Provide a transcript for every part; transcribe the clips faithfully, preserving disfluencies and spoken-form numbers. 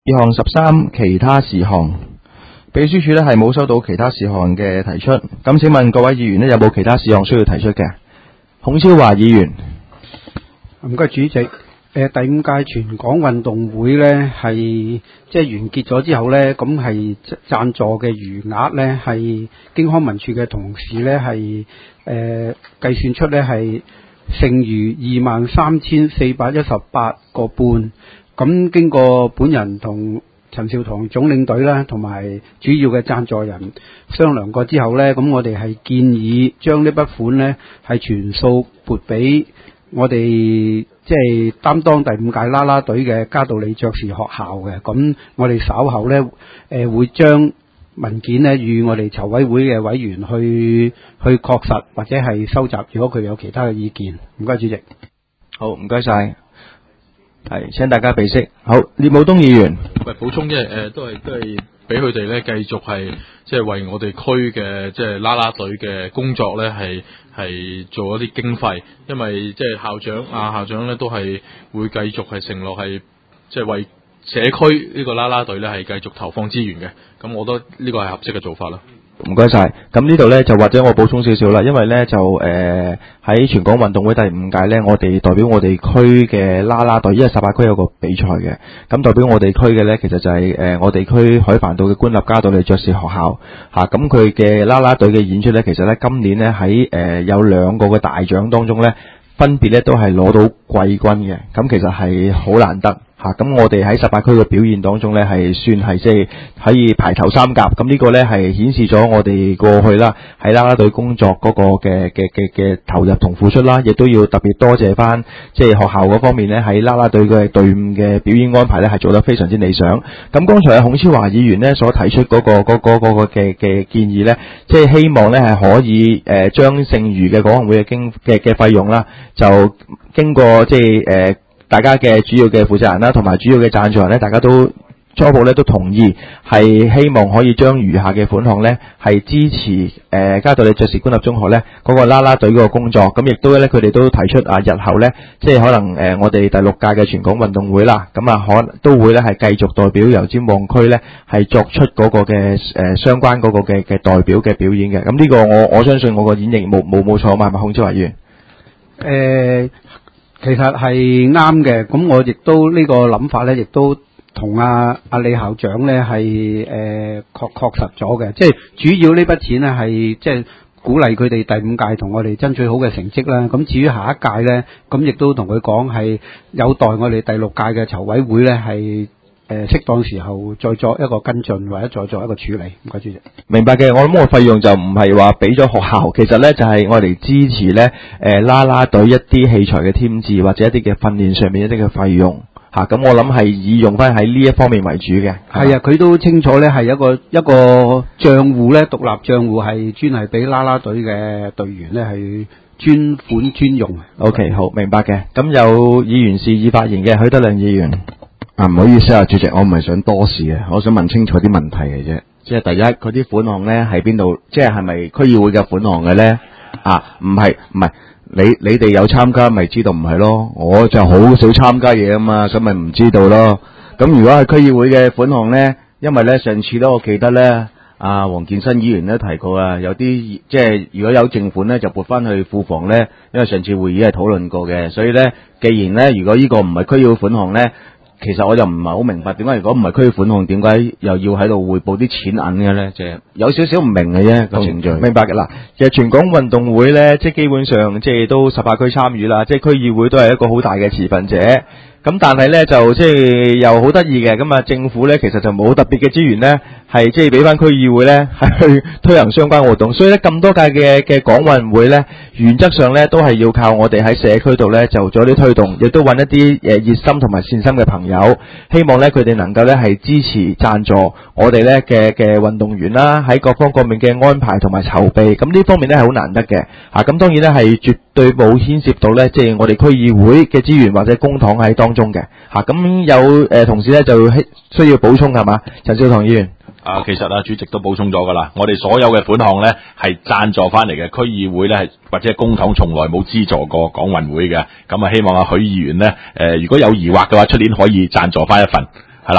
事項十三，其他事項，秘書處呢係冇收到其他事項嘅提出。咁請問各位議員呢有冇其他事項需要提出嘅？孔超華議員。 唔該主席，誒、呃、第五屆全港運動會呢係即係完結咗之後呢，咁係贊助嘅餘額呢係經康文署嘅同事呢係誒計算出呢係剩餘二萬三千四百一十八個半。咁經過本人同陳兆棠總領隊啦，同埋主要嘅贊助人商量過之後呢，咁我哋係建議將呢筆款呢係全數撥俾我哋即係擔當第五屆啦啦隊嘅嘉道理爵士學校嘅。咁我哋稍後呢，誒、呃、會將文件呢與我哋籌委會嘅委員去去確實或者係收集，如果佢有其他嘅意見。唔該主席。 好，唔該晒。係，請大家備悉。好，聶武東議員。 喂，補充即係誒，都係都係俾佢哋咧繼續係即係為我哋區嘅即係啦啦隊嘅工作咧係係做一啲經費，因為即係校長啊校長咧都係會繼續係承諾係即係為社區呢個啦啦隊咧係繼續投放資源嘅。咁我覺得呢個係合適嘅做法啦。 唔該晒。咁呢度呢，就或者我補充少少啦，因為呢，就誒喺、呃、全港運動會第五屆呢，我哋代表我哋區嘅啦啦隊，因為十八區有個比賽嘅，咁代表我哋區嘅呢，其實就係、是、誒、呃、我哋區海帆道嘅官立嘉道理爵士學校嚇，咁佢嘅啦啦隊嘅演出呢，其實呢，今年呢，喺誒、呃、有兩個嘅大獎當中呢，分別呢都係攞到季軍嘅，咁其實係好難得。嚇，咁我哋喺十八區嘅表現當中呢，係算係即係可以排頭三甲。咁呢個呢，係顯示咗我哋過去啦喺啦啦隊工作嗰個嘅嘅嘅嘅投入同付出啦，亦都要特別多謝翻即係學校嗰方面呢，喺啦啦隊嘅隊伍嘅表演安排呢，係做得非常之理想。咁剛才孔超華議員呢所提出嗰個嗰個嗰個嘅嘅建議呢，即係希望呢係可以誒將剩餘嘅港運會嘅經嘅嘅費用啦，就經過即係誒。大家嘅主要嘅負責人啦，同埋主要嘅贊助人咧，大家都初步咧都同意，係希望可以將餘下嘅款項咧，係支持誒嘉道理爵士官立中學咧嗰個啦啦隊嗰個工作。咁亦都咧，佢哋都提出啊，日後咧，即係可能誒我哋第六屆嘅全港運動會啦，咁啊可都會咧係繼續代表油尖旺區咧係作出嗰個嘅誒相關嗰個嘅嘅代表嘅表演嘅。咁呢個我我相信我個演繹冇冇冇錯嘛，係咪孔超華議員？ 誒、呃。其實係啱嘅，咁我亦都呢個諗法呢，亦都同阿阿李校長呢係誒確確實咗嘅，即係主要呢筆錢呢係即係鼓勵佢哋第五屆同我哋爭取好嘅成績啦。咁至於下一屆呢，咁亦都同佢講係有待我哋第六屆嘅籌委會呢係。誒適當時候再作一個跟進，或者再作一個處理。唔該，主席。 明白嘅，我諗個費用就唔係話俾咗學校，其實呢就係我哋支持呢誒啦啦隊一啲器材嘅添置，或者一啲嘅訓練上面一啲嘅費用嚇。咁、啊、我諗係以用翻喺呢一方面為主嘅。 係啊，佢都清楚呢係一個一個帳戶呢，獨立帳戶係專係俾啦啦隊嘅隊員呢係專款專用。 OK， 好，明白嘅。咁有議員示意發言嘅，許德亮議員。 啊，唔好意思啊，主席，我唔係想多事嘅，我想問清楚啲問題嘅啫。即係第一，嗰啲款項咧喺邊度？即係係咪區議會嘅款項嘅咧？啊，唔係唔係，你你哋有參加咪知道唔係咯？我就好少參加嘢啊嘛，咁咪唔知道咯。咁如果係區議會嘅款項咧，因為咧上次咧我記得咧，啊黃建新議員都提過啊，有啲即係如果有剩款咧就撥翻去庫房咧，因為上次會議係討論過嘅，所以咧既然咧如果呢個唔係區議會款項咧。其實我就唔係好明白點解如果唔係區款項，點解又要喺度匯報啲錢銀嘅咧？即係有少少唔明嘅啫個程序。 明白嘅啦，其實全港運動會咧，即係基本上即係都十八區參與啦，即係區議會都係一個好大嘅持份者。咁但係咧就即係又好得意嘅，咁啊政府咧其實就冇特別嘅資源咧，係即係俾翻區議會咧係去推行相關活動，所以咧咁多屆嘅嘅港運會咧，原則上咧都係要靠我哋喺社區度咧就做啲推動，亦都揾一啲誒熱心同埋善心嘅朋友，希望咧佢哋能夠咧係支持贊助我哋咧嘅嘅運動員啦，喺各方各面嘅安排同埋籌備，咁呢方面咧係好難得嘅嚇。咁當然咧係絕對冇牽涉到咧即係我哋區議會嘅資源或者公帑喺當中嘅嚇。咁有誒同事咧就需要補充係嘛？陳兆棠議員。 啊，其實啊，主席都補充咗噶啦，我哋所有嘅款項咧係贊助翻嚟嘅，區議會咧係或者公帑從來冇資助過港運會嘅，咁啊希望阿許議員咧誒、呃、如果有疑惑嘅話，出年可以贊助翻一份，係啦。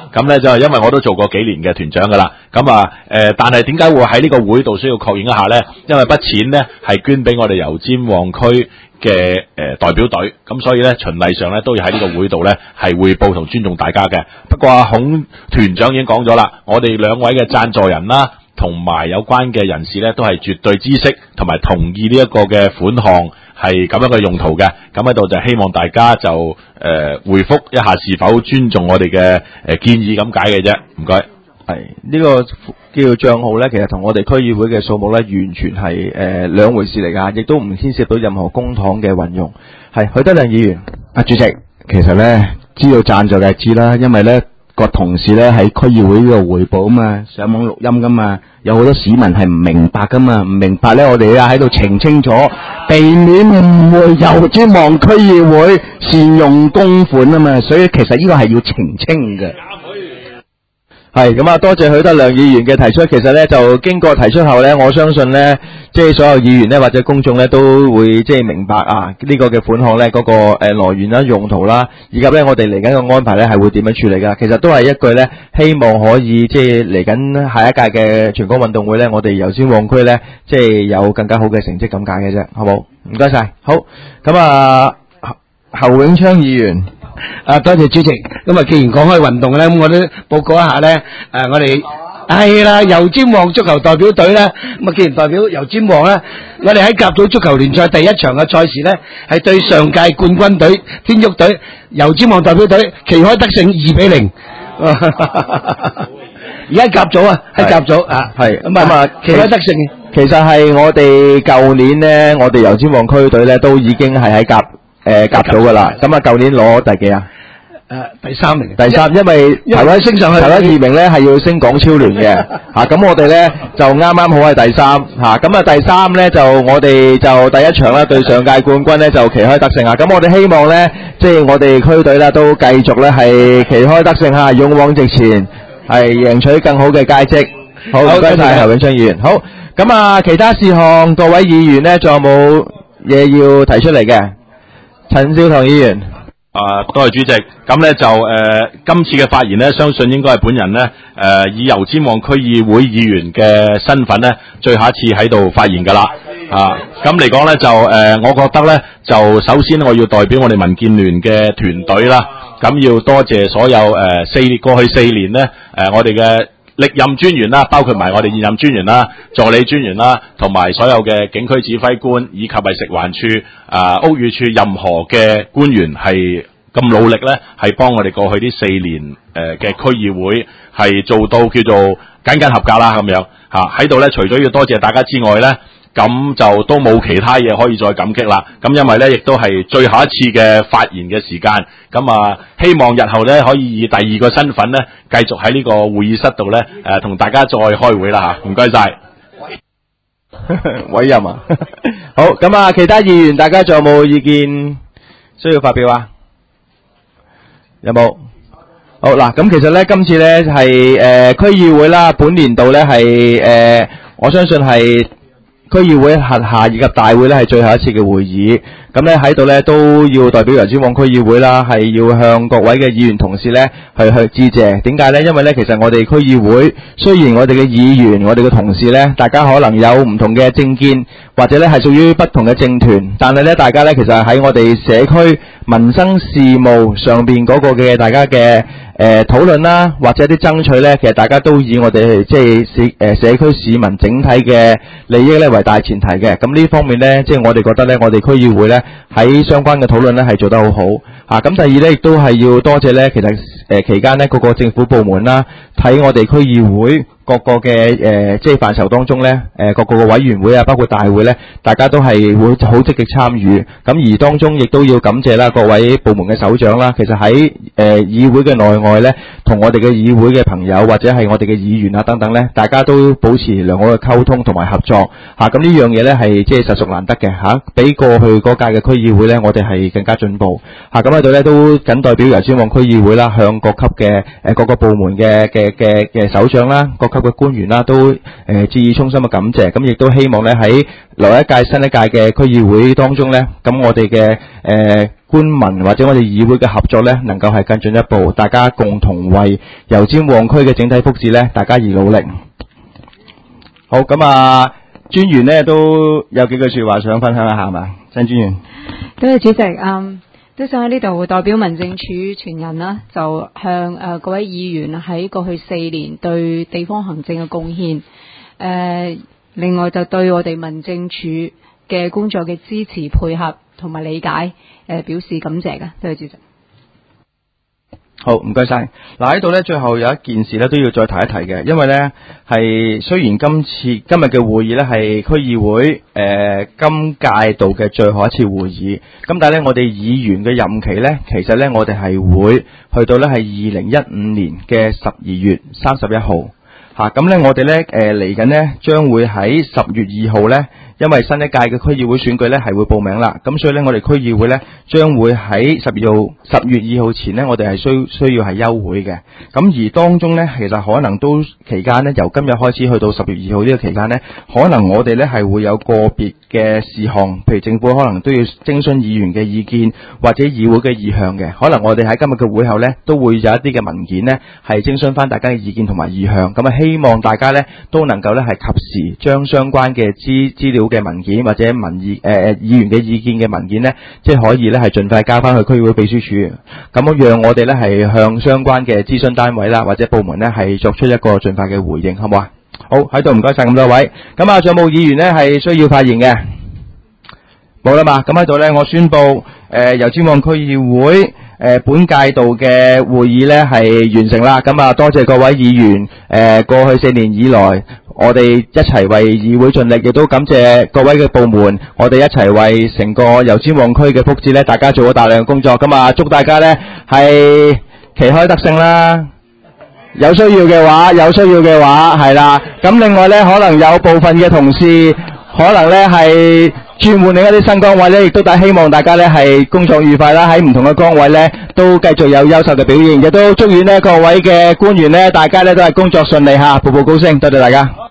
咁咧就因為我都做過幾年嘅團長噶啦，咁啊誒，但係點解會喺呢個會度需要確認一下咧？因為筆錢咧係捐俾我哋油尖旺區嘅誒、呃、代表隊，咁所以咧循例上咧都要喺呢個會度咧係匯報同尊重大家嘅。不過阿孔團長已經講咗啦，我哋兩位嘅贊助人啦，同埋有關嘅人士咧都係絕對知悉同埋同意呢一個嘅款項係咁樣嘅用途嘅。咁喺度就希望大家就誒、呃、回覆一下是否尊重我哋嘅誒建議咁解嘅啫。唔該。 係呢、這個叫帳號咧，其實同我哋區議會嘅數目咧，完全係誒兩回事嚟㗎，亦都唔牽涉到任何公帑嘅運用。係許德亮議員， 啊主席，其實咧知道贊助嘅知啦，因為咧個同事咧喺區議會呢度匯報啊嘛，上網錄音噶嘛，有好多市民係唔明白噶嘛，唔明白咧，我哋啊喺度澄清楚，避免誤會，油尖旺區議會善用公款啊嘛，所以其實呢個係要澄清嘅。 係咁啊，多謝許德亮議員嘅提出。其實咧就經過提出後咧，我相信咧，即係所有議員咧或者公眾咧都會即係明白啊呢個嘅款項咧嗰個誒來源啦、用途啦，以及咧我哋嚟緊嘅安排咧係會點樣處理噶。其實都係一句咧，希望可以即係嚟緊下一屆嘅全港運動會咧，我哋油尖旺區咧即係有更加好嘅成績咁解嘅啫，好冇？唔該晒。好，咁啊侯永昌議員。 啊，多謝主席。咁啊，既然講開運動咧，咁我都報告一下咧。誒、啊，我哋係啦，油尖旺足球代表隊咧，咁啊，既然代表油尖旺咧，我哋喺甲組足球聯賽第一場嘅賽事咧，係對上屆冠軍隊天沃隊，油尖旺代表隊旗開得勝二比零。而家甲組啊，喺甲組啊， 係咁啊，旗開得勝。 其實係我哋舊年咧，我哋油尖旺區隊咧都已經係喺甲。誒，甲組噶啦，咁啊，舊年攞第幾啊？ 誒，第三名。 第三，因為台灣升上去，台灣二名咧係要升港超聯嘅，吓，咁我哋咧就啱啱好係第三，吓，咁啊第三咧就我哋就第一場啦對上屆冠軍咧就旗開得勝啊，咁我哋希望咧即係我哋區隊咧都繼續咧係旗開得勝吓，勇往直前，係贏取更好嘅佳績。好，唔該晒侯永昌議員。好，咁啊其他事項各位議員咧仲有冇嘢要提出嚟嘅？陳少棠議員， 啊，多謝主席。咁咧就誒、呃，今次嘅發言咧，相信應該係本人咧誒、呃，以油尖旺區議會議員嘅身份咧，最後一次喺度發言噶啦。啊，咁嚟講咧就誒、呃，我覺得咧就首先我要代表我哋民建聯嘅團隊啦，咁要多謝所有誒、呃、四過去四年咧誒、呃，我哋嘅歷任專員啦，包括埋我哋現任專員啦、助理專員啦，同埋所有嘅警區指揮官，以及係食環署、啊、呃、屋宇署任何嘅官員係咁努力咧，係幫我哋過去呢四年誒嘅區議會係做到叫做僅僅合格啦咁樣嚇。喺度咧，除咗要多謝大家之外咧，咁就都冇其他嘢可以再感激啦。咁因為咧，亦都係最後一次嘅發言嘅時間。咁啊，希望日後咧可以以第二個身份咧，繼續喺呢個會議室度咧，誒、呃、同大家再開會啦嚇。唔該晒。 委任啊，好，咁啊，其他議員大家仲有冇意見需要發表啊？有冇？好嗱，咁其實咧，今次咧係誒區議會啦，本年度咧係誒，我相信係區議會轄下以及大會咧係最後一次嘅會議。咁咧喺度咧都要代表油尖旺區議會啦，係要向各位嘅議員同事咧去去致謝。點解咧？因為咧其實我哋區議會雖然我哋嘅議員、我哋嘅同事咧，大家可能有唔同嘅政見，或者咧係屬於不同嘅政團，但係咧大家咧其實喺我哋社區民生事務上邊嗰個嘅大家嘅誒討論啦，或者啲爭取咧，其實大家都以我哋即係市誒社區市民整體嘅利益咧為大前提嘅。咁呢方面咧，即係我哋覺得咧，我哋區議會咧喺相關嘅討論咧係做得好好嚇。咁第二咧，亦都係要多謝咧，其實誒期間咧各個政府部門啦，睇我哋區議會各個嘅誒即係範疇當中咧，誒各個嘅委員會啊，包括大會咧，大家都係會好積極參與。咁而當中亦都要感謝啦各位部門嘅首長啦。其實喺誒議會嘅內外咧，同我哋嘅議會嘅朋友或者係我哋嘅議員啊等等咧，大家都保持良好嘅溝通同埋合作嚇。咁呢樣嘢咧係即係實屬難得嘅嚇，比過去嗰屆嘅區議會咧，我哋係更加進步嚇。咁喺度咧都僅代表油尖旺區議會啦，向各級嘅誒各個部門嘅嘅嘅嘅首長啦，各級級嘅官員啦，都誒、呃、致以衷心嘅感謝。咁亦都希望咧喺來一屆新一屆嘅區議會當中咧，咁我哋嘅誒官民或者我哋議會嘅合作咧，能夠係更進一步，大家共同為油尖旺區嘅整體福祉咧，大家而努力。好，咁啊，專員咧都有幾句說話想分享一下，係嘛？曾專員。 多謝主席，嗯，都想喺呢度代表民政處全人啦，就向誒、呃、各位議員喺過去四年對地方行政嘅貢獻，誒、呃，另外就對我哋民政處嘅工作嘅支持配合同埋理解，誒、呃，表示感謝嘅，多謝主席。 好，唔該晒。嗱喺度咧，最後有一件事咧都要再提一提嘅，因為咧係雖然今次今日嘅會議咧係區議會誒、呃、今屆度嘅最後一次會議，咁但係咧我哋議員嘅任期咧，其實咧我哋係會去到咧係二零一五年嘅十二月三十一號嚇，咁、啊、咧我哋咧誒嚟緊咧將會喺十月二號咧。因為新一屆嘅區議會選舉咧係會報名啦，咁所以咧我哋區議會咧將會喺十二號十月二號前咧，我哋係需需要係休會嘅。咁而當中咧，其實可能都期間咧，由今日開始去到十月二號呢個期間咧，可能我哋咧係會有個別嘅事項，譬如政府可能都要徵詢議員嘅意見或者議會嘅意向嘅。可能我哋喺今日嘅會後咧，都會有一啲嘅文件咧係徵詢翻大家嘅意見同埋意向。咁啊，希望大家咧都能夠咧係及時將相關嘅資資料嘅文件或者民意誒、呃、議員嘅意見嘅文件呢，即係可以咧係盡快交翻去區議會秘書處，咁讓我哋咧係向相關嘅諮詢單位啦或者部門呢係作出一個盡快嘅回應，好唔好啊？好，喺度唔該晒咁多位，咁啊仲有冇議員呢係需要發言嘅？冇啦嘛，咁喺度呢，我宣布誒油尖旺區議會誒、呃、本屆度嘅會議呢係完成啦，咁啊多謝各位議員誒、呃、過去四年以來。我哋一齊為議會盡力，亦都感謝各位嘅部門，我哋一齊為成個油尖旺區嘅福祉咧，大家做咗大量嘅工作。咁啊，祝大家咧係旗開得勝啦！有需要嘅話，有需要嘅話係啦。咁另外咧，可能有部分嘅同事可能咧係轉換另一啲新崗位咧，亦都大希望大家咧係工作愉快啦，喺唔同嘅崗位咧都繼續有優秀嘅表現，亦都祝願咧各位嘅官員咧，大家咧都係工作順利嚇，步步高升。多謝大家。